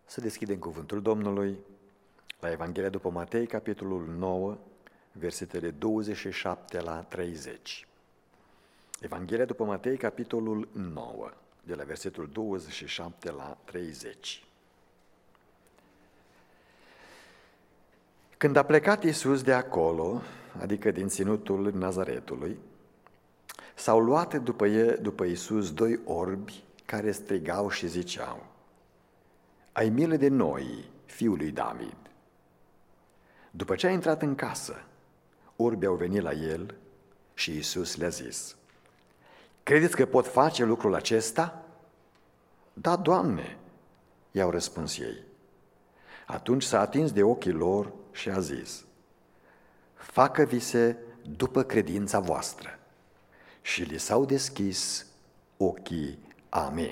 Să deschidem cuvântul Domnului la Evanghelia după Matei, capitolul 9, versetele 27 la 30. Evanghelia după Matei, capitolul 9, de la versetul 27 la 30. Când a plecat Iisus de acolo, adică din ținutul Nazaretului, s-au luat după Iisus doi orbi care strigau și ziceau: „Ai milă de noi, fiul lui David!” După ce a intrat în casă, orbii au venit la el și Iisus le-a zis: „Credeți că pot face lucrul acesta?” „Da, Doamne!” i-au răspuns ei. Atunci s-a atins de ochii lor și a zis: „Facă-vi-se după credința voastră.” Și li s-au deschis ochii. Amin.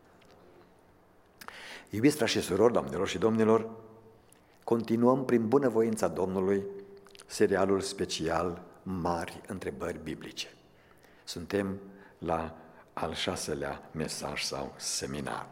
Iubiți frați și surori, doamnelor și domnilor, continuăm prin bunăvoința Domnului serialul special Mari întrebări biblice. Suntem la al 6-lea mesaj sau seminar.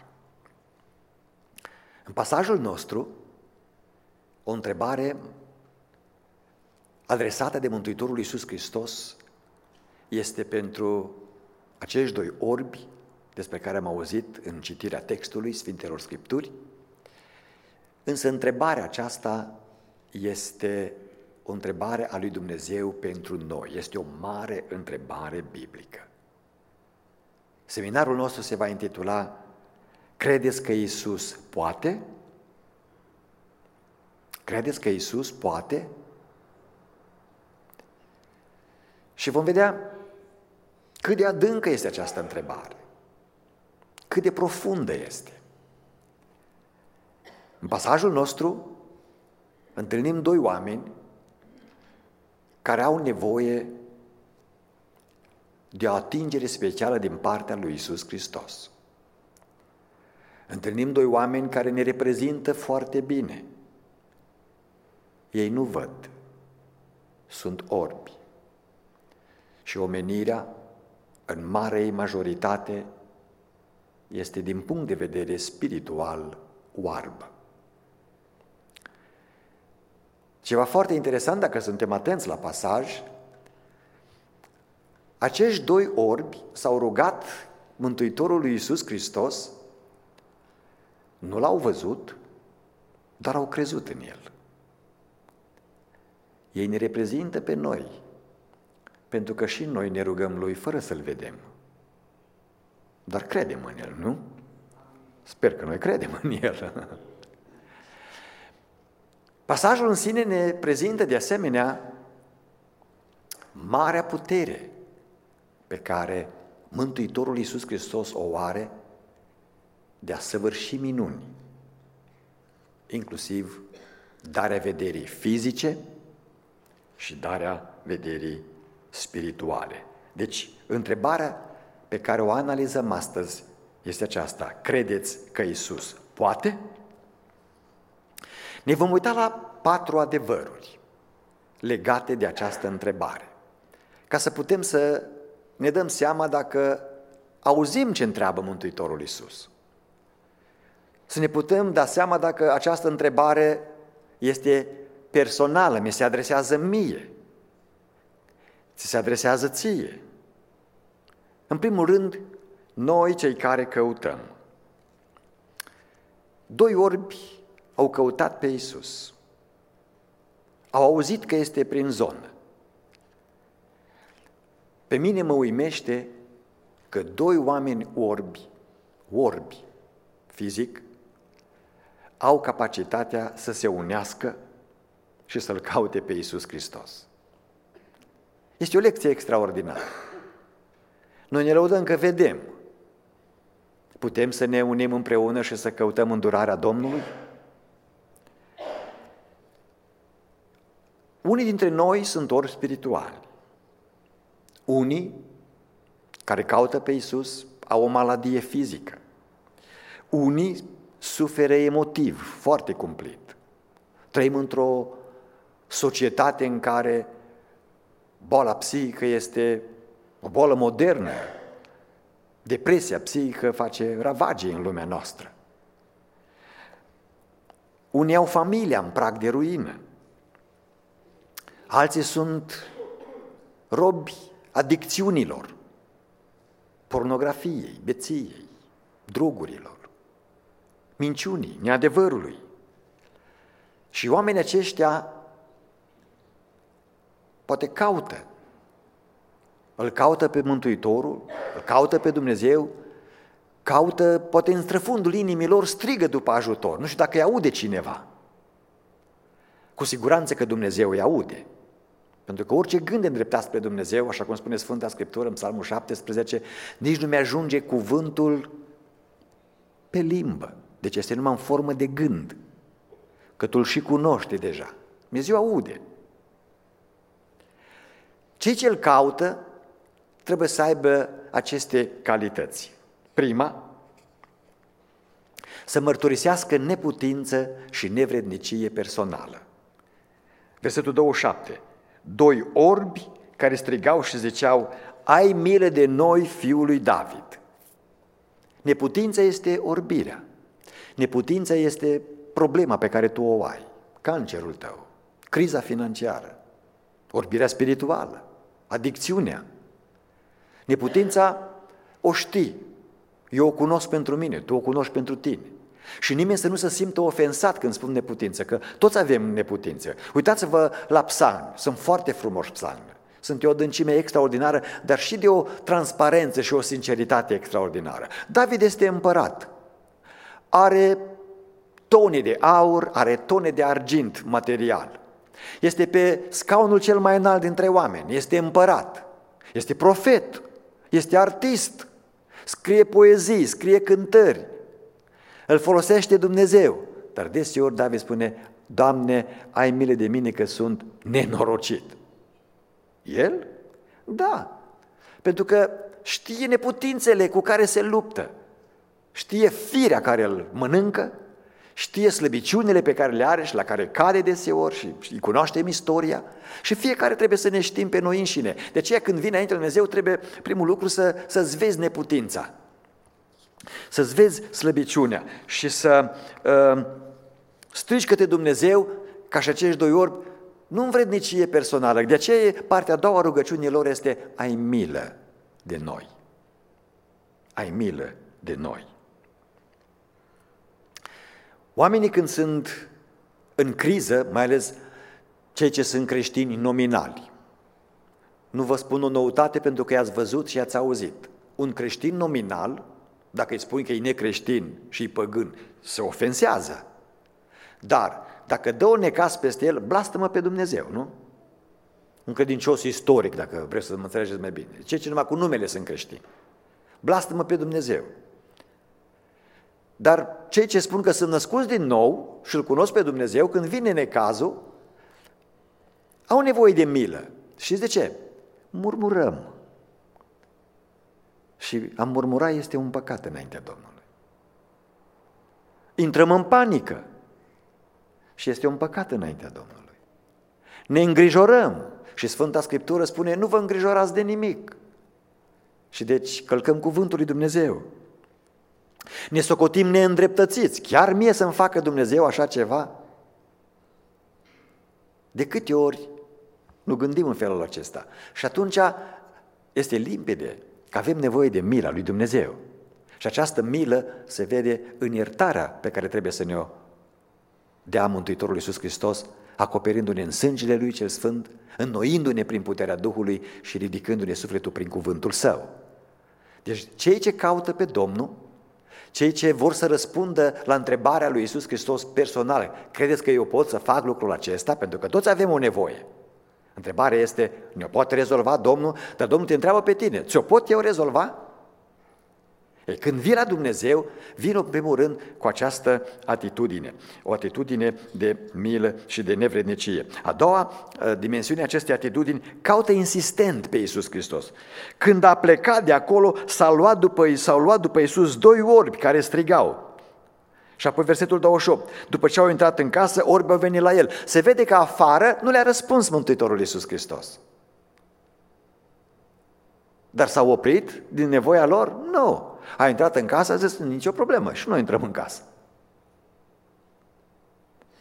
În pasajul nostru, o întrebare adresată de Mântuitorul Iisus Hristos este pentru acești doi orbi despre care am auzit în citirea textului Sfintelor Scripturi, însă întrebarea aceasta este o întrebare a lui Dumnezeu pentru noi, este o mare întrebare biblică. Seminarul nostru se va intitula „Credeți că Iisus poate?” Credeți că Iisus poate? Și vom vedea cât de adâncă este această întrebare, cât de profundă este. În pasajul nostru întâlnim doi oameni care au nevoie de o atingere specială din partea lui Iisus Hristos. Întâlnim doi oameni care ne reprezintă foarte bine. Ei nu văd, sunt orbi. Și omenirea, în marea ei majoritate, este din punct de vedere spiritual oarbă. Ceva foarte interesant, dacă suntem atenți la pasaj, acești doi orbi s-au rugat Mântuitorul Iisus Hristos, nu l-au văzut, dar au crezut în El. Ei ne reprezintă pe noi, pentru că și noi ne rugăm Lui fără să-L vedem. Dar credem în El, nu? Sper că noi credem în El. Pasajul în sine ne prezintă de asemenea marea putere pe care Mântuitorul Iisus Hristos o are de a săvârși minuni, inclusiv darea vederii fizice și darea vederii spirituale. Deci, întrebarea pe care o analizăm astăzi este aceasta: credeți că Iisus poate? Ne vom uita la 4 adevăruri legate de această întrebare, ca să putem să ne dăm seama dacă auzim ce întreabă Mântuitorul Iisus. Să ne putem da seama dacă această întrebare este personală, mi se adresează mie, ți se adresează ție. În primul rând, noi cei care căutăm. Doi orbi au căutat pe Iisus. Au auzit că este prin zonă. Pe mine mă uimește că doi oameni orbi fizic, au capacitatea să se unească și să-L caute pe Iisus Hristos. Este o lecție extraordinară. Noi ne lăudăm că vedem. Putem să ne unim împreună și să căutăm îndurarea Domnului? Unii dintre noi sunt orbi spirituali. Unii care caută pe Iisus au o maladie fizică. Unii suferă emotiv, foarte cumplit. Trăim într-o societate în care boala psihică este o boală modernă. Depresia psihică face ravagii în lumea noastră. Unii au familia în prag de ruină. Alții sunt robi adicțiunilor, pornografiei, beției, drogurilor, minciunii, neadevărului. Și oamenii aceștia poate îl caută pe Mântuitorul, îl caută pe Dumnezeu, caută, poate în străfundul inimilor strigă după ajutor. Nu știu dacă îi aude cineva. Cu siguranță că Dumnezeu îi aude. Pentru că orice gând îndreptat spre Dumnezeu, așa cum spune Sfânta Scriptură în Psalmul 17, nici nu mi-ajunge cuvântul pe limbă. Deci este numai în formă de gând, că tu îl și cunoști deja. Dumnezeu aude. Cei ce îl caută trebuie să aibă aceste calități. Prima, să mărturisească neputință și nevrednicie personală. Versetul 27. 2 orbi care strigau și ziceau: ai milă de noi, fiul lui David. Neputința este orbirea. Neputința este problema pe care tu o ai, cancerul tău, criza financiară, orbirea spirituală, adicțiunea. Neputința o știi, eu o cunosc pentru mine, tu o cunoști pentru tine. Și nimeni să nu se simtă ofensat când spun neputință, că toți avem neputință. Uitați-vă la psalmi, sunt foarte frumoși psalmi. Sunt de o adâncime extraordinară, dar și de o transparență și o sinceritate extraordinară. David este împărat, are tone de aur, are tone de argint material. Este pe scaunul cel mai înalt dintre oameni, este împărat, este profet, este artist, scrie poezii, scrie cântări, îl folosește Dumnezeu. Dar deseori David spune: Doamne, ai milă de mine că sunt nenorocit. El? Da, pentru că știe neputințele cu care se luptă, știe firea care îl mănâncă, știe slăbiciunile pe care le are și la care cade deseori și îi cunoaștem istoria și fiecare trebuie să ne știm pe noi înșine. De aceea când vine înainte Dumnezeu trebuie primul lucru să-ți vezi neputința, să-ți vezi slăbiciunea și să strigi către Dumnezeu ca și acești 2 orbi, nu învrednicie personală. De aceea partea a doua a rugăciunii lor este: ai milă de noi. Ai milă de noi. Oamenii când sunt în criză, mai ales cei ce sunt creștini nominali, nu vă spun o noutate pentru că i-ați văzut și i-ați auzit. Un creștin nominal, dacă îi spui că e necreștin și e păgân, se ofensează. Dar dacă dă o necaz peste el, blastămă pe Dumnezeu, nu? Un credincios istoric, dacă vreți să mă înțelegeți mai bine. Cei ce numai cu numele sunt creștini. Blastămă pe Dumnezeu. Dar cei ce spun că sunt născuți din nou și îl cunosc pe Dumnezeu, când vine necazul, au nevoie de milă. Știți de ce? Murmurăm. Și a murmura este un păcat înaintea Domnului. Intrăm în panică și este un păcat înaintea Domnului. Ne îngrijorăm și Sfânta Scriptură spune: nu vă îngrijorați de nimic. Și deci călcăm cuvântul lui Dumnezeu. Ne socotim neîndreptățiți. Chiar mie să-mi facă Dumnezeu așa ceva? De câte ori nu gândim în felul acesta? Și atunci este limpede că avem nevoie de mila lui Dumnezeu. Și această milă se vede în iertarea pe care trebuie să ne-o dea Mântuitorul Iisus Hristos, acoperindu-ne în sângele Lui cel Sfânt, înnoindu-ne prin puterea Duhului și ridicându-ne sufletul prin cuvântul Său. Deci cei ce caută pe Domnul, cei ce vor să răspundă la întrebarea lui Iisus Hristos personal: credeți că eu pot să fac lucrul acesta? Pentru că toți avem o nevoie. Întrebarea este: ne-o poate rezolva Domnul? Dar Domnul te întreabă pe tine: ți-o pot eu rezolva? Ei, când vii la Dumnezeu, vin în primul rând cu această atitudine, o atitudine de milă și de nevrednicie. A doua dimensiune a acestei atitudini: caută insistent pe Iisus Hristos. Când a plecat de acolo, s-au luat după Iisus 2 orbi care strigau. Și apoi versetul 28, după ce au intrat în casă, orbii au venit la el. Se vede că afară nu le-a răspuns Mântuitorul Iisus Hristos. Dar s-au oprit din nevoia lor? Nu. A intrat în casă, a zis: nicio problemă, și noi intrăm în casă.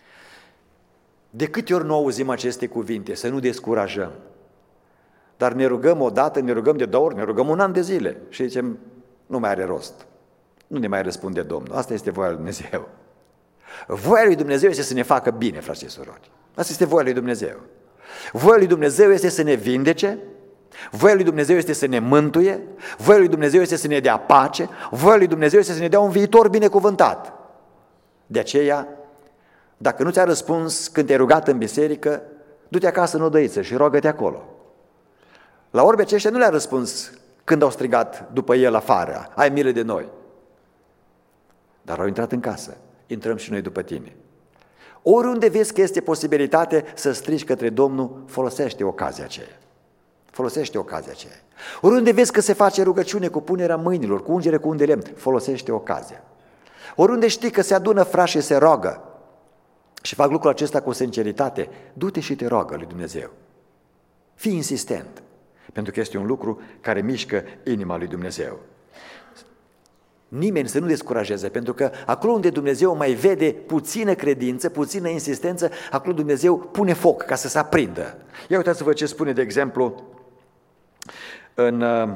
De câte ori nu auzim aceste cuvinte, să nu descurajăm. Dar ne rugăm odată, ne rugăm de 2 ori, ne rugăm 1 an de zile și zicem, nu mai are rost. Nu ne mai răspunde Domnul. Asta este voia lui Dumnezeu. Voia lui Dumnezeu este să ne facă bine, frați și surori. Asta este voia lui Dumnezeu. Voia lui Dumnezeu este să ne vindece, voia lui Dumnezeu este să ne mântuie, voia lui Dumnezeu este să ne dea pace, voia lui Dumnezeu este să ne dea un viitor binecuvântat. De aceea, dacă nu ți-a răspuns când te-ai rugat în biserică, du-te acasă în odăiță și roagă-te acolo. La orbii aceștia nu le-a răspuns când au strigat după el afară, ai milă de noi. Dar au intrat în casă, intrăm și noi după tine. Oriunde vezi că este posibilitate să strigi către Domnul, folosește ocazia aceea. Folosește ocazia aceea. Oriunde vezi că se face rugăciune cu punerea mâinilor, cu ungere cu un de lemn, folosește ocazia. Oriunde știi că se adună frați și se roagă și fac lucrul acesta cu sinceritate, du-te și te roagă lui Dumnezeu. Fii insistent, pentru că este un lucru care mișcă inima lui Dumnezeu. Nimeni să nu descurajeze, pentru că acolo unde Dumnezeu mai vede puțină credință, puțină insistență, acolo Dumnezeu pune foc ca să se aprindă. Ia uitați-vă ce spune, de exemplu, în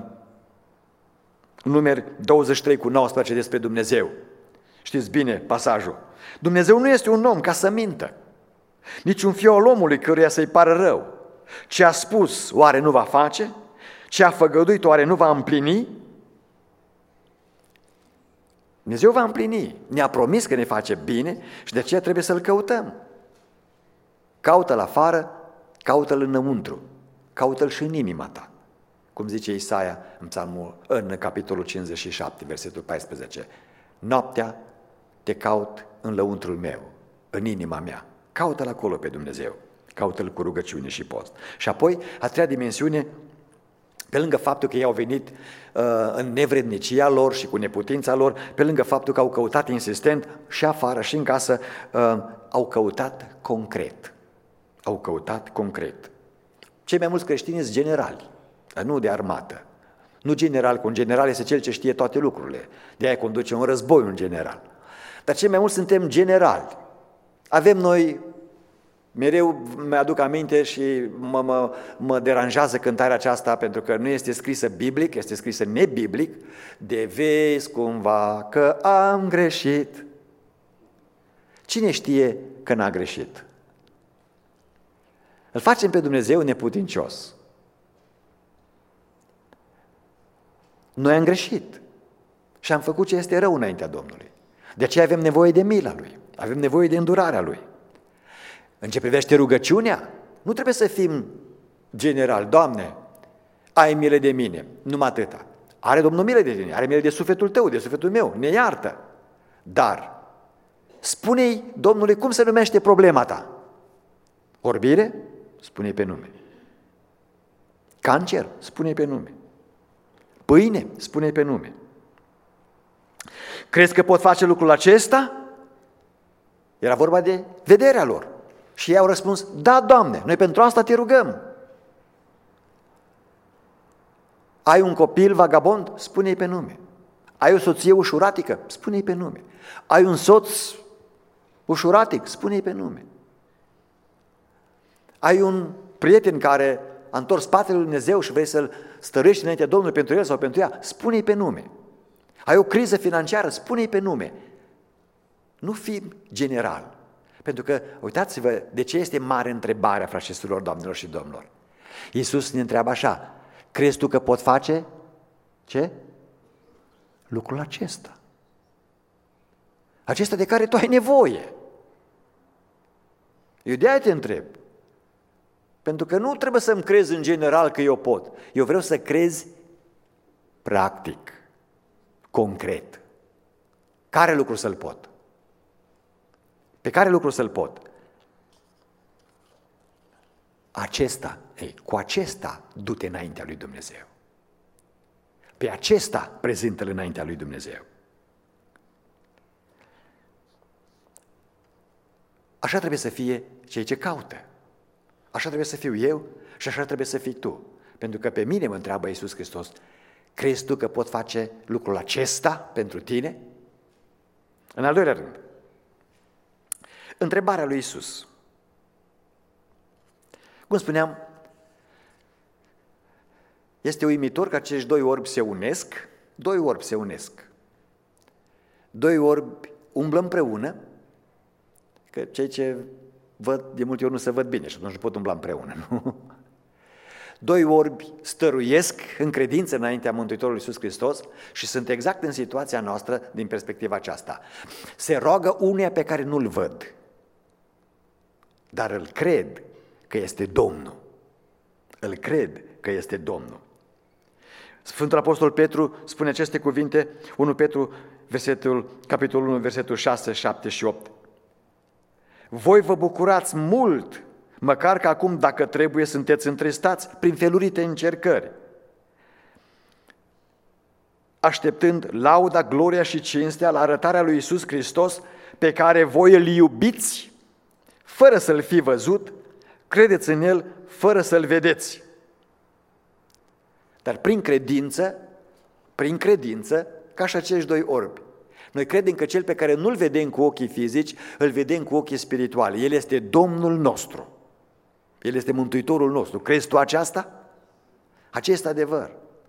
Numeri 23:19 despre Dumnezeu. Știți bine pasajul. Dumnezeu nu este un om ca să mintă, nici un fiu al omului căruia să-i pară rău. Ce a spus, oare nu va face? Ce a făgăduit, oare nu va împlini? Dumnezeu va împlini. Ne-a promis că ne face bine și de aceea trebuie să-L căutăm. Caută-L afară, caută-L înăuntru, caută-L și în inima ta. Cum zice Isaia în capitolul 57, versetul 14. Noaptea te caut în lăuntrul meu, în inima mea. Caută-L acolo pe Dumnezeu. Caută-L cu rugăciune și post. Și apoi, a treia dimensiune, pe lângă faptul că ei au venit în nevrednicia lor și cu neputința lor, pe lângă faptul că au căutat insistent și afară și în casă, au căutat concret. Au căutat concret. Cei mai mulți creștini sunt generali, dar nu de armată. Nu general, că un general este cel ce știe toate lucrurile. De-aia conduce un război un general. Dar cei mai mulți suntem generali. Avem noi, mereu mi-aduc aminte și mă deranjează cântarea aceasta pentru că nu este scrisă biblic, este scrisă nebiblic. De vezi cumva că am greșit. Cine știe că n-a greșit? Îl facem pe Dumnezeu neputincios. Noi am greșit și am făcut ce este rău înaintea Domnului. De aceea avem nevoie de mila Lui, avem nevoie de îndurarea Lui. În ce privește rugăciunea, nu trebuie să fim general, Doamne, ai milă de mine, numai atâta. Are Domnul milă de tine, are milă de sufletul tău, de sufletul meu, ne iartă. Dar spune-i Domnului cum se numește problema ta. Orbire? Spune-i pe nume. Cancer? Spune-i pe nume. Pâine? Spune-i pe nume. Crezi că pot face lucrul acesta? Era vorba de vederea lor. Și ei au răspuns, da, Doamne, noi pentru asta te rugăm. Ai un copil vagabond? Spune-i pe nume. Ai o soție ușuratică? Spune-i pe nume. Ai un soț ușuratic? Spune-i pe nume. Ai un prieten care a întors spatele lui Dumnezeu și vrei să-l stărești înaintea Domnului pentru el sau pentru ea? Spune-i pe nume. Ai o criză financiară? Spune-i pe nume. Nu fi general. Pentru că, uitați-vă, de ce este mare întrebarea, frați și surori, doamnelor și domnilor. Iisus ne întreabă așa, crezi tu că pot face ce? Lucrul acesta. Acesta de care tu ai nevoie. Eu de-aia te întreb. Pentru că nu trebuie să-mi crezi în general că eu pot. Eu vreau să crezi practic, concret. Care lucru să-l pot? Pe care lucru să-l pot? Acesta, cu acesta du-te înaintea lui Dumnezeu. Pe acesta prezintă-l înaintea lui Dumnezeu. Așa trebuie să fie cei ce caută. Așa trebuie să fiu eu și așa trebuie să fii tu. Pentru că pe mine mă întreabă Iisus Hristos, crezi tu că pot face lucrul acesta pentru tine? În al doilea rând, întrebarea lui Iisus. Cum spuneam, este uimitor că acești doi orbi se unesc, doi orbi umblă împreună, că cei ce văd, de multe ori nu se văd bine și atunci nu pot umbla împreună, nu? Doi orbi stăruiesc în credință înaintea Mântuitorului Iisus Hristos și sunt exact în situația noastră din perspectiva aceasta. Se roagă unuia pe care nu-l văd, dar îl cred că este Domnul. Îl cred că este Domnul. Sfântul Apostol Petru spune aceste cuvinte, 1 Petru, capitolul 1, versetul 6, 7 și 8. Voi vă bucurați mult, măcar că acum, dacă trebuie, sunteți întristați prin felurite încercări, așteptând lauda, gloria și cinstea la arătarea lui Iisus Hristos, pe care voi îl iubiți, fără să-l fi văzut, credeți în el, fără să-l vedeți. Dar prin credință, ca și acești doi orbi, noi credem că cel pe care nu-l vedem cu ochii fizici, îl vedem cu ochii spirituali. El este Domnul nostru. El este Mântuitorul nostru. Crezi tu aceasta? Acest adevăr.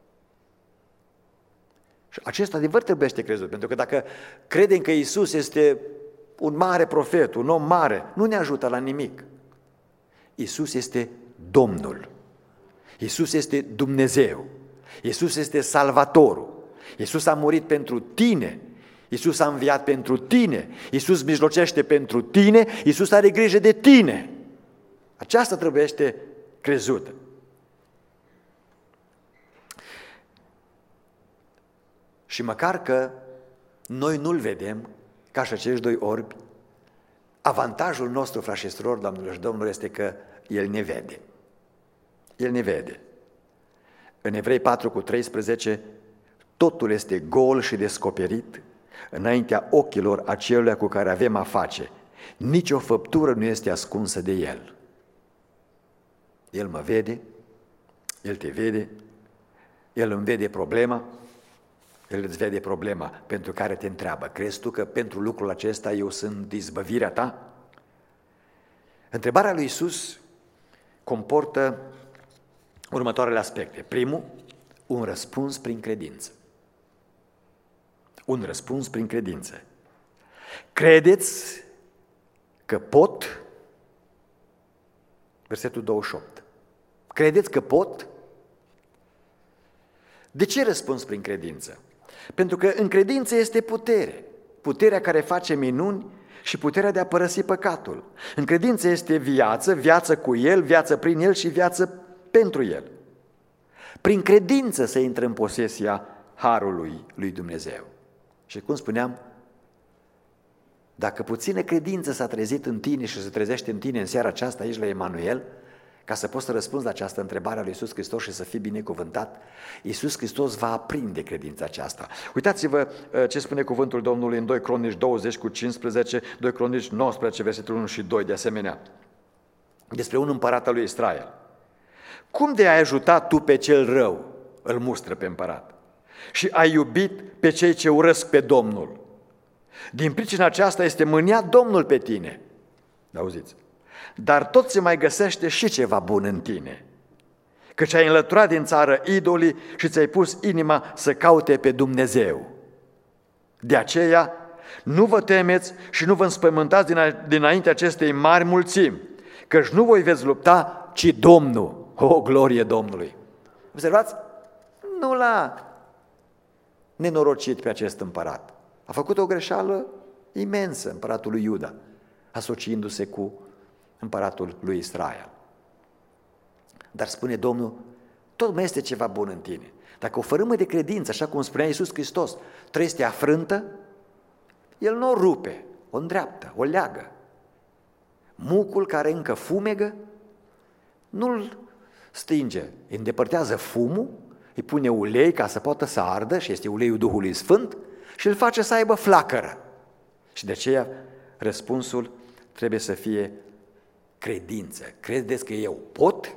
Și acest adevăr trebuie să crezut, pentru că dacă credem că Iisus este un mare profet, un om mare, nu ne ajută la nimic. Iisus este Domnul. Iisus este Dumnezeu. Iisus este Salvatorul. Iisus a murit pentru tine. Iisus a înviat pentru tine. Iisus mijlocește pentru tine. Iisus are grijă de tine. Aceasta trebuiește crezută. Și măcar că noi nu-l vedem, ca și acești doi orbi, avantajul nostru, frați și surori, doamnelor și domnilor, este că El ne vede. El ne vede. În Evrei 4:13, totul este gol și descoperit înaintea ochilor aceluia cu care avem a face. Nici o făptură nu este ascunsă de El. El mă vede, El te vede, El îmi vede problema, El îți vede problema pentru care te întreabă. Crezi tu că pentru lucrul acesta eu sunt izbăvirea ta? Întrebarea lui Iisus comportă următoarele aspecte. Primul, un răspuns prin credință. Un răspuns prin credință. Credeți că pot? Versetul 28. Credeți că pot? De ce răspuns prin credință? Pentru că în credință este putere. Puterea care face minuni și puterea de a părăsi păcatul. În credință este viață, viață cu El, viață prin El și viață pentru El. Prin credință se intră în posesia harului lui Dumnezeu. Și cum spuneam, dacă puțină credință s-a trezit în tine și se trezește în tine în seara aceasta aici la Emanuel, ca să poți să răspunzi la această întrebare a lui Iisus Hristos și să fii binecuvântat, Iisus Hristos va aprinde credința aceasta. Uitați-vă ce spune cuvântul Domnului în 2 Cronici 20:15, 2 Cronici 19, versetul 1 și 2 de asemenea, despre un împărat al lui Israel. Cum de ai ajutat tu pe cel rău, îl mustră pe împărat, și ai iubit pe cei ce urăsc pe Domnul? Din pricina aceasta este mânia Domnul pe tine. Auziți? Dar tot se mai găsește și ceva bun în tine, căci ai înlăturat din țară idolii și ți-ai pus inima să caute pe Dumnezeu. De aceea nu vă temeți și nu vă înspăimântați dinainte acestei mari mulțimi, căci nu voi veți lupta, ci Domnul. O, glorie Domnului! Observați? Nu l-a nenorocit pe acest împărat. A făcut o greșeală imensă împăratul lui Iuda, asociindu-se cu împăratul lui Israel. Dar spune Domnul, tot mai este ceva bun în tine. Dacă o fărâmă de credință, așa cum spunea Iisus Hristos, este afrântă, El nu o rupe, o îndreaptă, o leagă. Mucul care încă fumegă, nu-l stinge, îi îndepărtează fumul, îi pune ulei ca să poată să ardă, și este uleiul Duhului Sfânt, și îl face să aibă flacără. Și de aceea răspunsul trebuie să fie credință. Credeți că eu pot?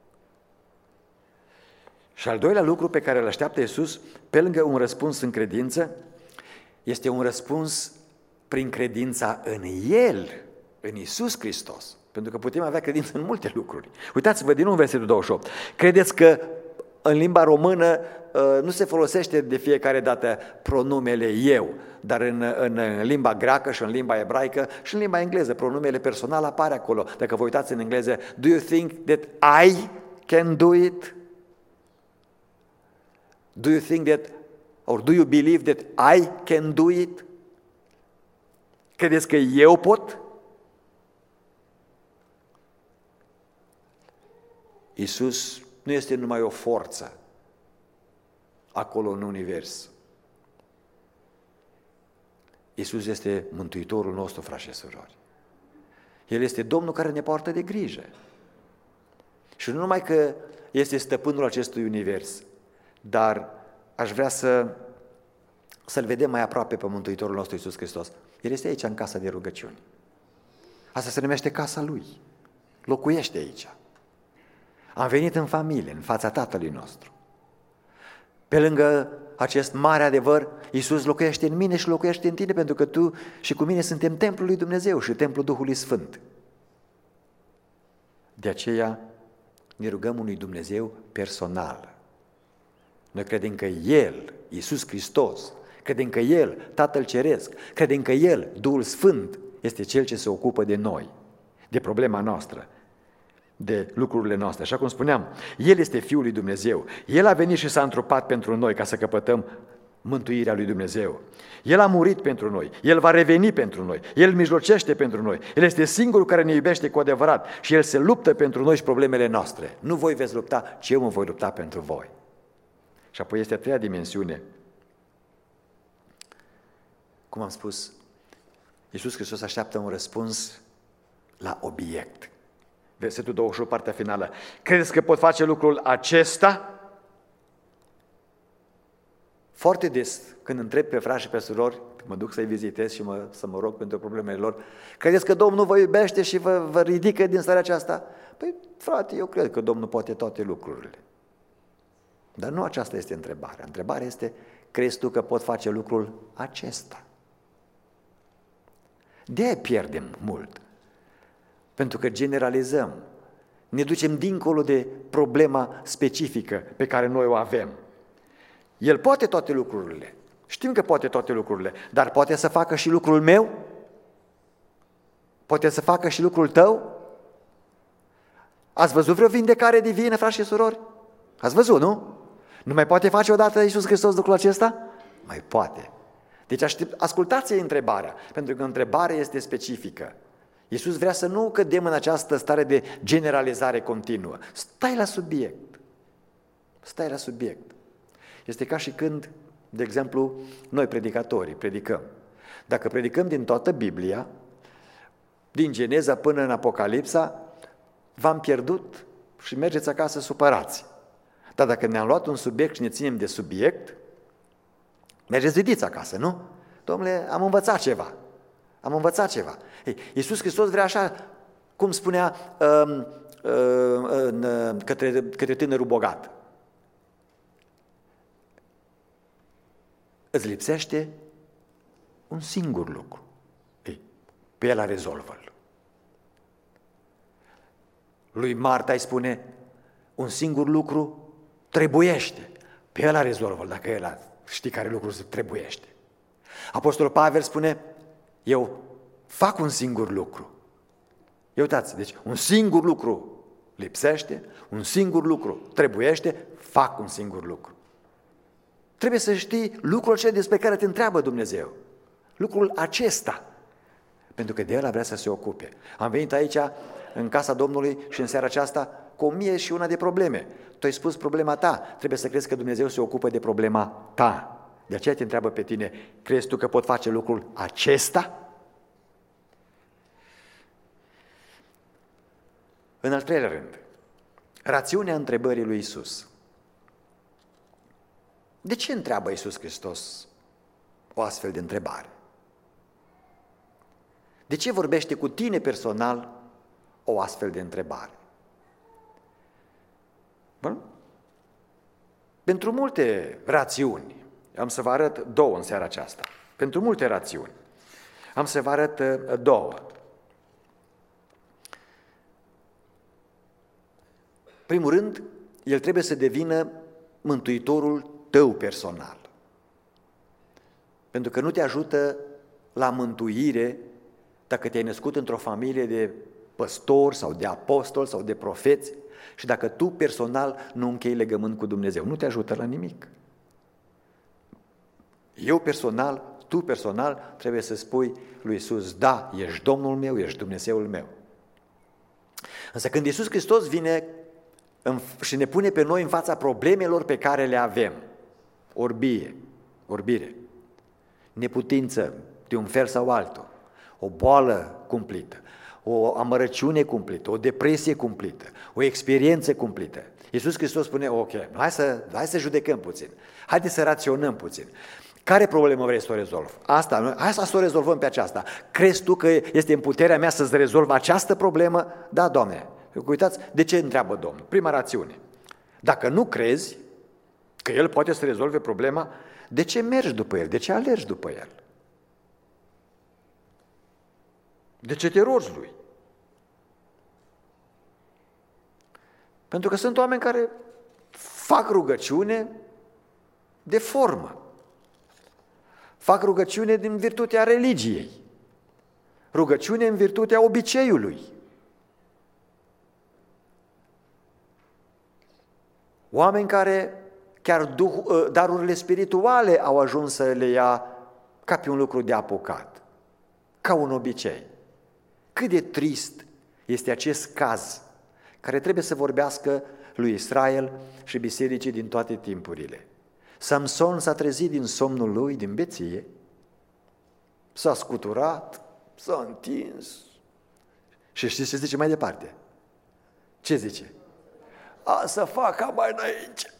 Și al doilea lucru pe care îl așteaptă Iisus, pe lângă un răspuns în credință, este un răspuns prin credința în El, în Iisus Hristos. Pentru că putem avea credință în multe lucruri. Uitați-vă din nou versetul 28. Credeți că în limba română nu se folosește de fiecare dată pronumele eu, dar în limba greacă și în limba ebraică și în limba engleză pronumele personal apare acolo. Dacă vă uitați în engleză, do you think that I can do it? Do you think that, or do you believe that I can do it? Credeți că eu pot? Iisus nu este numai o forță acolo în univers. Iisus este Mântuitorul nostru, frați și surori. El este Domnul care ne poartă de grijă. Și nu numai că este stăpânul acestui univers, dar aș vrea să-L vedem mai aproape pe Mântuitorul nostru Iisus Hristos. El este aici în casa de rugăciuni. Asta se numește casa Lui. Locuiește aici. Am venit în familie, în fața Tatălui nostru. Pe lângă acest mare adevăr, Iisus locuiește în mine și locuiește în tine, pentru că tu și cu mine suntem templul lui Dumnezeu și templul Duhului Sfânt. De aceea ne rugăm unui Dumnezeu personal. Noi credem că El, Iisus Hristos, credem că El, Tatăl Ceresc, credem că El, Duhul Sfânt, este Cel ce se ocupă de noi, de problema noastră, de lucrurile noastre. Așa cum spuneam, El este Fiul lui Dumnezeu. El a venit și s-a întrupat pentru noi ca să căpătăm mântuirea lui Dumnezeu. El a murit pentru noi. El va reveni pentru noi. El mijlocește pentru noi. El este singurul care ne iubește cu adevărat și El se luptă pentru noi și problemele noastre. Nu voi veți lupta, ci eu mă voi lupta pentru voi. Și apoi este a treia dimensiune. Cum am spus, Iisus Hristos așteaptă un răspuns la obiect. Versetul 28, partea finală. Credeți că pot face lucrul acesta? Foarte des, când întreb pe frați și pe surori, mă duc să-i vizitez și să mă rog pentru problemele lor, credeți că Domnul vă iubește și vă ridică din starea aceasta? Păi, frate, eu cred că Domnul poate toate lucrurile. Dar nu aceasta este întrebarea. Întrebarea este, crezi tu că pot face lucrul acesta? De-aia pierdem mult. Pentru că generalizăm, ne ducem dincolo de problema specifică pe care noi o avem. El poate toate lucrurile, știm că poate toate lucrurile, dar poate să facă și lucrul meu? Poate să facă și lucrul tău? Ați văzut vreo vindecare divină, frați și surori? Ați văzut, nu? Nu mai poate face odată Iisus Hristos lucrul acesta? Mai poate. Deci ascultați întrebarea, pentru că întrebarea este specifică. Iisus vrea să nu cădem în această stare de generalizare continuă. Stai la subiect. Stai la subiect. Este ca și când, de exemplu, noi predicatorii predicăm. Dacă predicăm din toată Biblia, din Geneza până în Apocalipsa, v-am pierdut și mergeți acasă supărați. Dar dacă ne-am luat un subiect și ne ținem de subiect, mergeți zidiți acasă, nu? Domnule, am învățat ceva. Am învățat ceva. Iisus Hristos vrea așa, cum spunea către tânărul bogat. Îți lipsește un singur lucru. Pe el rezolvă-l. Lui Marta îi spune, un singur lucru trebuiește. Pe el rezolvă-l, dacă el știi care lucru se trebuiește. Apostolul Pavel spune, eu fac un singur lucru. Eu uitați, deci un singur lucru lipsește, un singur lucru trebuiește, fac un singur lucru. Trebuie să știi lucrul acela despre care te întreabă Dumnezeu. Lucrul acesta. Pentru că de el vrea să se ocupe. Am venit aici, în casa Domnului și în seara aceasta, cu 1001 de probleme. Tu ai spus problema ta, trebuie să crezi că Dumnezeu se ocupă de problema ta. De aceea te întreabă pe tine, crezi tu că pot face lucrul acesta? În al treilea rând, rațiunea întrebării lui Iisus. De ce întreabă Iisus Hristos o astfel de întrebare? De ce vorbește cu tine personal o astfel de întrebare? Bun? Pentru multe rațiuni, am să vă arăt două în seara aceasta. Pentru multe rațiuni. Am să vă arăt două. primul rând, El trebuie să devină mântuitorul tău personal. Pentru că nu te ajută la mântuire dacă te-ai născut într-o familie de păstori sau de apostoli sau de profeți și dacă tu personal nu închei legământ cu Dumnezeu. Nu te ajută la nimic. Eu personal, tu personal trebuie să spui lui Iisus, da, ești Domnul meu, ești Dumnezeul meu. Însă când Iisus Hristos vine și ne pune pe noi în fața problemelor pe care le avem, orbire, neputință de un fel sau altul, o boală cumplită, o amărăciune cumplită, o depresie cumplită, o experiență cumplită. Iisus Hristos spune, ok, hai să judecăm puțin, haideți să raționăm puțin. Care problemă vrei să o rezolv? Hai să o rezolvăm pe aceasta. Crezi tu că este în puterea mea să-ți rezolv această problemă? Da, Doamne. Uitați, de ce întreabă Domnul? Prima rațiune. Dacă nu crezi că El poate să rezolve problema, de ce mergi după El? De ce alergi după El? De ce te rogi Lui? Pentru că sunt oameni care fac rugăciune de formă. Fac rugăciune din virtutea religiei, rugăciune în virtutea obiceiului. Oameni care chiar darurile spirituale au ajuns să le ia ca pe un lucru de apucat, ca un obicei. Cât de trist este acest caz care trebuie să vorbească lui Israel și bisericii din toate timpurile. Samson s-a trezit din somnul lui, din beție, s-a scuturat, s-a întins și știți ce zice mai departe? Ce zice? Să fac ca mai înainte.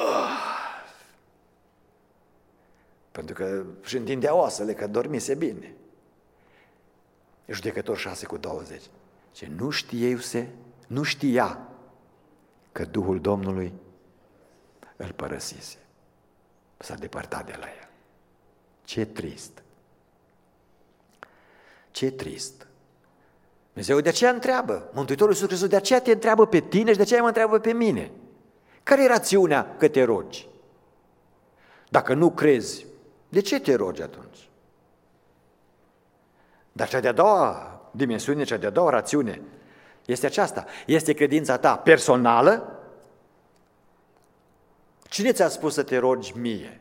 Pentru că își întindea oasele, că dormise bine. Judecător 6:20. Ce nu știa că Duhul Domnului îl părăsise. S-a depărtat de la el. Ce trist! Ce trist! Dumnezeu de aceea întreabă, Mântuitorul Iisus Hristos de aceea te întreabă pe tine și de aceea mă întreabă pe mine. Care e rațiunea că te rogi? Dacă nu crezi, de ce te rogi atunci? Dar cea de-a doua dimensiune, cea de-a doua rațiune este aceasta. Este credința ta personală? Cine ți-a spus să te rogi mie?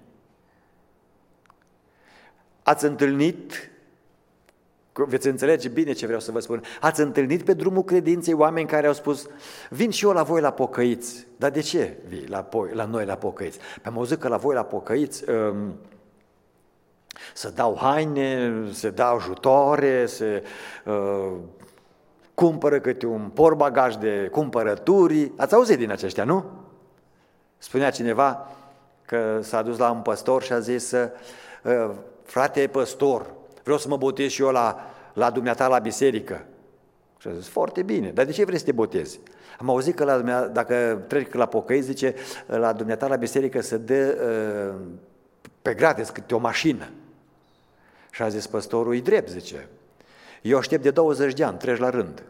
Ați întâlnit, veți înțelege bine ce vreau să vă spun, ați întâlnit pe drumul credinței oameni care au spus, vin și eu la voi la pocăiți. Dar de ce vii la noi la pocăiți? Am auzit că la voi la pocăiți se dau haine, se dau ajutoare, se cumpără câte un portbagaj de cumpărături. Ați auzit din aceștia, nu? Spunea cineva că s-a dus la un păstor și a zis, frate păstor, vreau să mă botez și eu la dumneata la biserică. Și a zis, foarte bine, dar de ce vrei să te botezi? Am auzit că dacă trec la pocăiți, zice, la dumneata la biserică se dă pe gratis câte o mașină. Și a zis păstorul, e drept, zice, eu aștept de 20 de ani, treci la rând.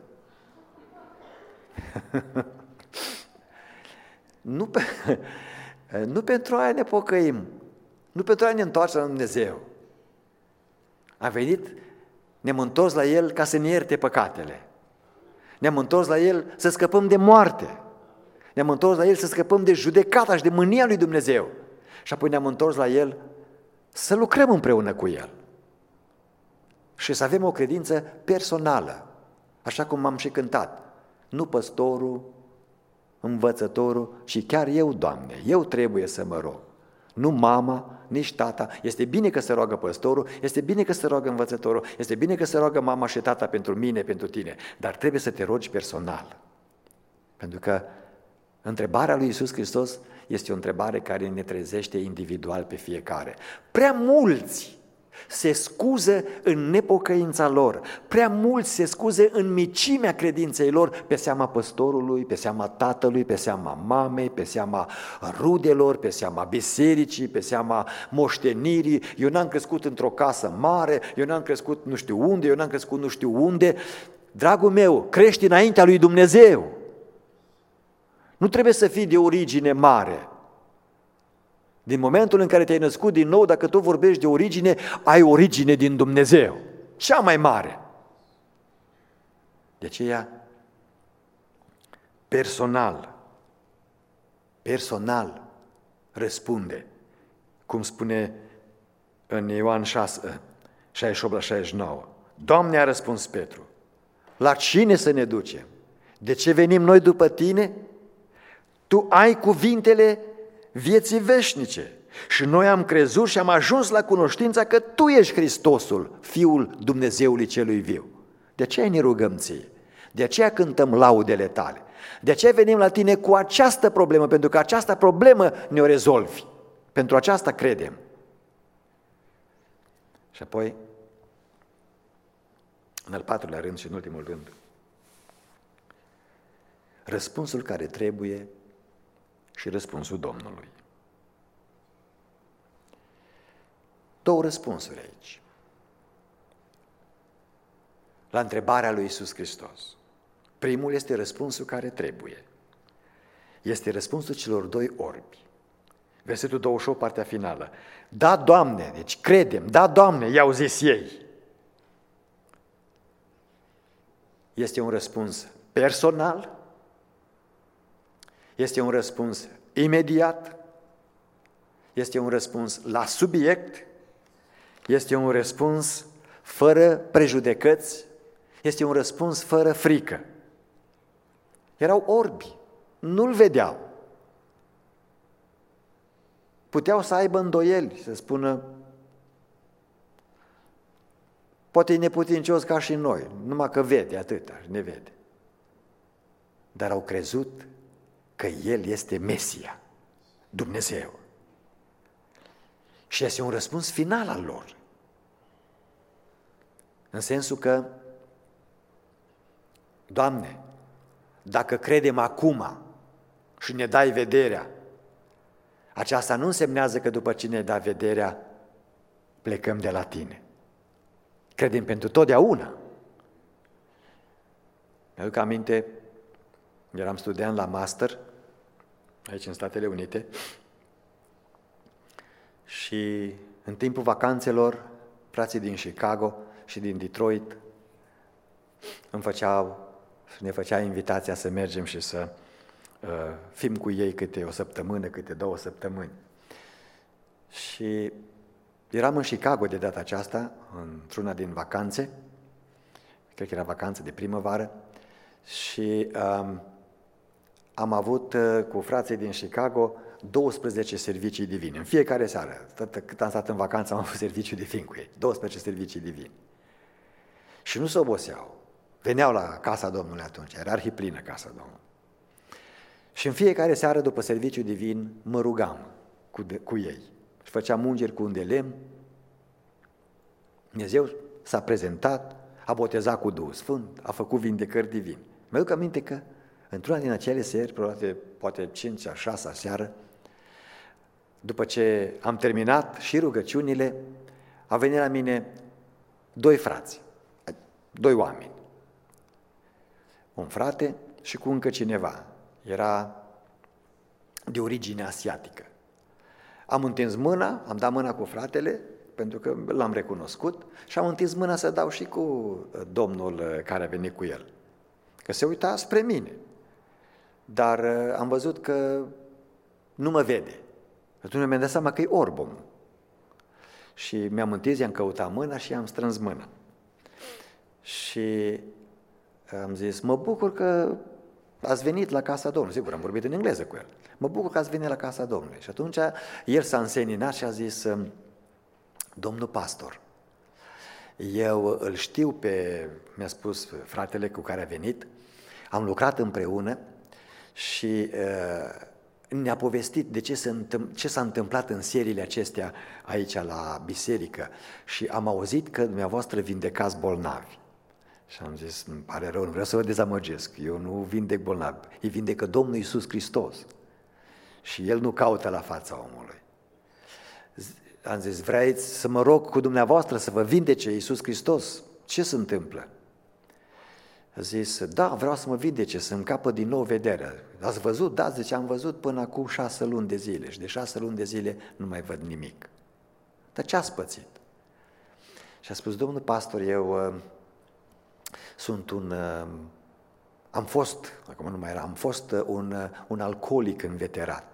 Nu pentru aia ne pocăim, nu pentru aia ne întoarcem la Dumnezeu. Am venit, ne-am întors la El ca să ne ierte păcatele. Ne-am întors la El să scăpăm de moarte. Ne-am întors la El să scăpăm de judecata și de mânia lui Dumnezeu. Și apoi ne-am întors la El să lucrăm împreună cu El. Și să avem o credință personală, așa cum am și cântat. Nu păstorul, învățătorul și chiar eu, Doamne, eu trebuie să mă rog. Nu mama, nici tata. Este bine că se roagă păstorul, este bine că se roagă învățătorul, este bine că se roagă mama și tata pentru mine, pentru tine, dar trebuie să te rogi personal. Pentru că întrebarea lui Iisus Hristos este o întrebare care ne trezește individual pe fiecare. Prea mulți se scuză în nepocăința lor, prea mulți se scuză în micimea credinței lor pe seama păstorului, pe seama tatălui, pe seama mamei, pe seama rudelor, pe seama bisericii, pe seama moștenirii. Eu n-am crescut într-o casă mare, eu n-am crescut nu știu unde, eu n-am crescut nu știu unde. Dragul meu, crești înaintea lui Dumnezeu. Nu trebuie să fii de origine mare. Din momentul în care te-ai născut din nou, dacă tu vorbești de origine, ai origine din Dumnezeu, cea mai mare. De aceea, personal răspunde, cum spune în Ioan 6, 68 la 69. Doamne, a răspuns Petru, la cine să ne ducem? De ce venim noi după tine? Tu ai cuvintele vieții veșnice și noi am crezut și am ajuns la cunoștința că Tu ești Hristosul, Fiul Dumnezeului celui viu. De aceea ne rugăm Ție, de aceea cântăm laudele Tale, de aceea venim la Tine cu această problemă, pentru că această problemă ne-o rezolvi. Pentru aceasta credem. Și apoi, în al patrulea rând și în ultimul rând, răspunsul care trebuie și răspunsul Domnului. Două răspunsuri aici. La întrebarea lui Iisus Hristos. Primul este răspunsul care trebuie. Este răspunsul celor doi orbi. Versetul 28, partea finală. Da, Doamne, deci credem, da, Doamne, i-au zis ei. Este un răspuns personal, este un răspuns imediat, este un răspuns la subiect, este un răspuns fără prejudecăți, este un răspuns fără frică. Erau orbi, nu-l vedeau. Puteau să aibă îndoieli, să spună, poate e neputincios ca și noi, numai că vede atâta, ne vede. Dar au crezut că El este Mesia, Dumnezeu. Și este un răspuns final al lor. În sensul că, Doamne, dacă credem acum și ne dai vederea, aceasta nu însemnează că după ce ne dai vederea, plecăm de la Tine. Credem pentru totdeauna. Mi-aduc aminte, eram student la master, aici în Statele Unite, și în timpul vacanțelor, frații din Chicago și din Detroit ne făcea invitația să mergem și să fim cu ei câte o săptămână, câte 2 săptămâni. Și eram în Chicago de data aceasta, într-una din vacanțe, cred că era vacanță de primăvară, și am avut cu frații din Chicago 12 servicii divine. În fiecare seară, cât am stat în vacanță, am avut serviciu divin cu ei, 12 servicii divine. Și nu se oboseau. Veneau la casa Domnului atunci, era arhiplină casa Domnului. Și în fiecare seară, după serviciu divin, mă rugam cu ei. Și făceam ungeri cu un de lemn. Dumnezeu s-a prezentat, a botezat cu Duhul Sfânt, a făcut vindecări divine. Mi-aduc aminte că într-una din acele seri, poate 5-a, 6-a seară, după ce am terminat și rugăciunile, a venit la mine 2 frați, 2 oameni. Un frate și cu încă cineva. Era de origine asiatică. Am întins mâna, am dat mâna cu fratele, pentru că l-am recunoscut, și am întins mâna să dau și cu domnul care a venit cu el. Că se uita spre mine. Dar am văzut că nu mă vede. Atunci mi-am dat seama că e orb omul. Și mi-am întins, i-am căutat mâna și i-am strâns mâna. Și am zis, mă bucur că ați venit la casa Domnului. Sigur, am vorbit în engleză cu el. Mă bucur că ați venit la casa Domnului. Și atunci el s-a înseninat și a zis, domnul pastor, eu îl știu mi-a spus fratele cu care a venit, am lucrat împreună și ne-a povestit de ce s-a întâmplat în seriile acestea aici la biserică și am auzit că dumneavoastră vindecați bolnavi. Și am zis, îmi pare rău, nu vreau să vă dezamăgesc, eu nu vindec bolnavi, îi vindecă Domnul Iisus Hristos. Și El nu caută la fața omului. Am zis, vreți să mă rog cu dumneavoastră să vă vindece Iisus Hristos? Ce se întâmplă? A zis, da, vreau să mă vindece, să-mi capăt din nou vederea. Ați văzut? Da, zice, am văzut până acum 6 luni de zile și de 6 luni de zile nu mai văd nimic. Dar ce ați pățit? Și a spus, domnul pastor, eu am fost un alcoolic înveterat.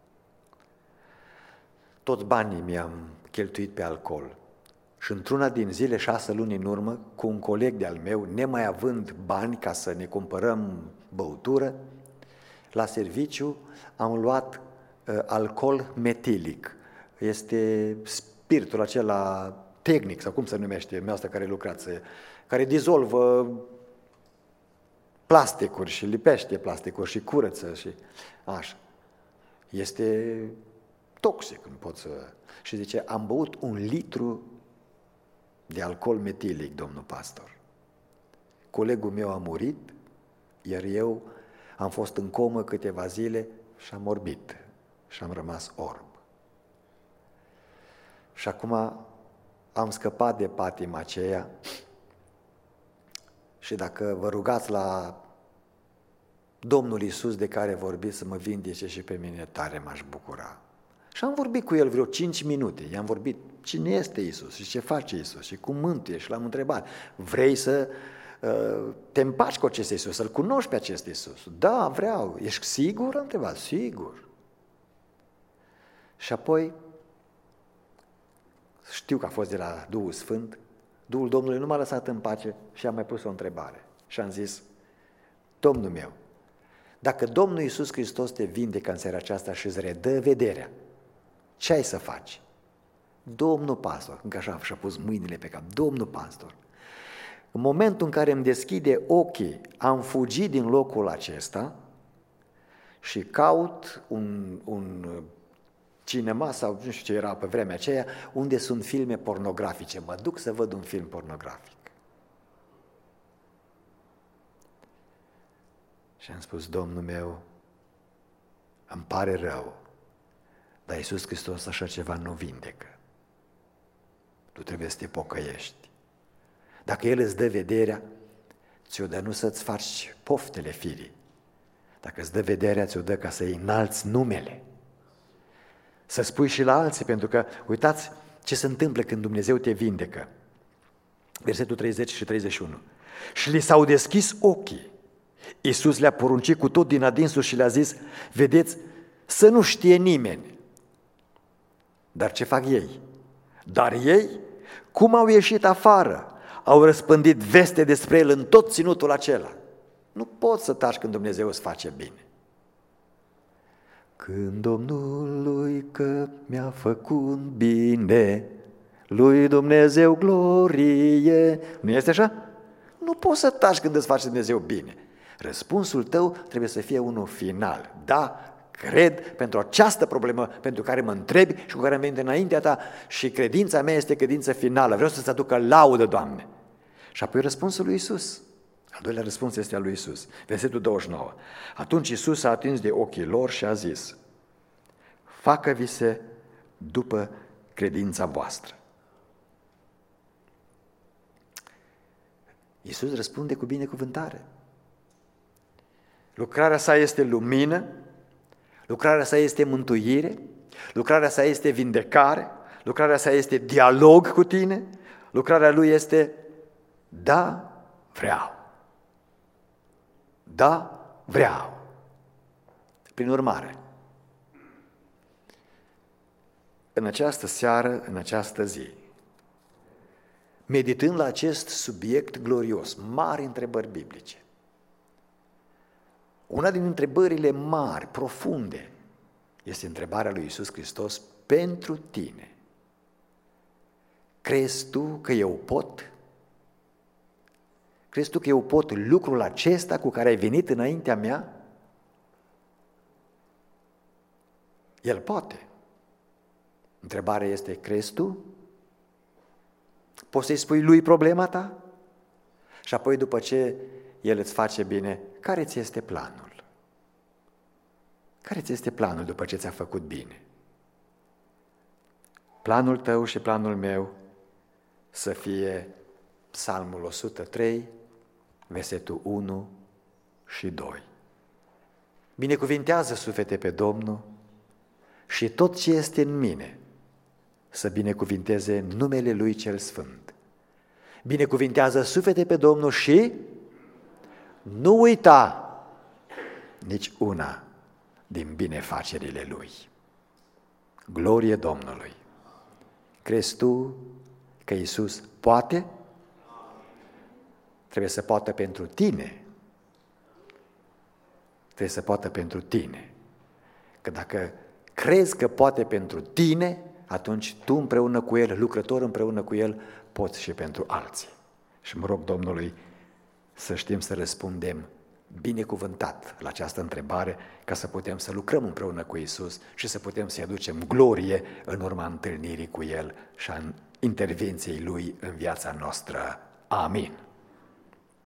Toți banii mi-am cheltuit pe alcool. Și într-una din zile, 6 luni în urmă, cu un coleg de-al meu, nemai având bani ca să ne cumpărăm băutură, la serviciu am luat alcool metilic. Este spiritul acela tehnic, sau cum se numește, ăsta care lucrați, care dizolvă plasticuri și lipește plasticuri și curăță și așa. Este toxic, nu pot să... Și zice, am băut 1 litru de alcool metilic, domnul pastor. Colegul meu a murit, iar eu am fost în comă câteva zile și am orbit și am rămas orb. Și acum am scăpat de patima aceea și dacă vă rugați la Domnul Iisus de care vorbiți să mă vindece și pe mine, tare m-aș bucura. Și am vorbit cu el vreo 5 minute, i-am vorbit cine este Iisus și ce face Iisus și cum mântuie și l-am întrebat, vrei să te împaci cu acest Iisus, să-L cunoști pe acest Iisus? Da, vreau. Ești sigur? Am întrebat, sigur. Și apoi, știu că a fost de la Duhul Sfânt, Duhul Domnului nu m-a lăsat în pace și am mai pus o întrebare. Și am zis, Domnul meu, dacă Domnul Iisus Hristos te vindecă în seara aceasta și îți redă vederea, ce ai să faci? Domnul pastor, încă așa și-a pus mâinile pe cap, Domnul pastor, în momentul în care îmi deschide ochii, am fugit din locul acesta și caut un cinema sau nu știu ce era pe vremea aceea, unde sunt filme pornografice. Mă duc să văd un film pornografic. Și am spus, Domnul meu, îmi pare rău, dar Iisus Hristos așa ceva nu vindecă. Tu trebuie să te pocăiești. Dacă El îți dă vederea, ți-o dă nu să-ți faci poftele firii. Dacă îți dă vederea, ți-o dă ca să-i înalți numele. Să spui și la alții, pentru că uitați ce se întâmplă când Dumnezeu te vindecă. Versetul 30 și 31. Și li s-au deschis ochii. Iisus le-a poruncit cu tot din adinsul și le-a zis, vedeți, să nu știe nimeni. Dar ce fac ei? Dar ei, cum au ieșit afară, au răspândit veste despre El în tot ținutul acela. Nu poți să taci când Dumnezeu îți face bine. Când Domnului că mi-a făcut bine, lui Dumnezeu glorie. Nu este așa? Nu poți să taci când îți face Dumnezeu bine. Răspunsul tău trebuie să fie unul final. Da, cred pentru această problemă pentru care mă întrebi și cu care am venit înaintea ta și credința mea este credință finală. Vreau să-ți aducă laudă, Doamne. Și apoi răspunsul lui Iisus. Al doilea răspuns este al lui Iisus. Versetul 29. Atunci Iisus s-a atins de ochii lor și a zis, facă-vi se după credința voastră. Iisus răspunde cu binecuvântare. Lucrarea sa este lumină, lucrarea sa este mântuire, lucrarea sa este vindecare, lucrarea sa este dialog cu tine, lucrarea lui este da, vreau. Da, vreau. Prin urmare, în această seară, în această zi, meditând la acest subiect glorios, mari întrebări biblice, una din întrebările mari, profunde, este întrebarea lui Iisus Hristos pentru tine. Crezi tu că eu pot? Crezi tu că eu pot lucrul acesta cu care ai venit înaintea mea? El poate. Întrebarea este, crezi tu? Poți să-i spui lui problema ta? Și apoi după ce el îți face bine, care ți este planul? Care ți este planul după ce ți-a făcut bine? Planul tău și planul meu să fie Psalmul 103, versetul 1 și 2. Binecuvintează, suflete, pe Domnul și tot ce este în mine să binecuvinteze numele Lui cel Sfânt. Binecuvintează, suflete, pe Domnul și nu uita nici una din binefacerile Lui. Glorie Domnului! Crezi tu că Iisus poate? Trebuie să poată pentru tine. Trebuie să poată pentru tine. Că dacă crezi că poate pentru tine, atunci tu împreună cu El, lucrător împreună cu El, poți și pentru alții. Și mă rog Domnului să știm să răspundem binecuvântat la această întrebare, ca să putem să lucrăm împreună cu Iisus și să putem să-i aducem glorie în urma întâlnirii cu El și a intervenției Lui în viața noastră. Amin.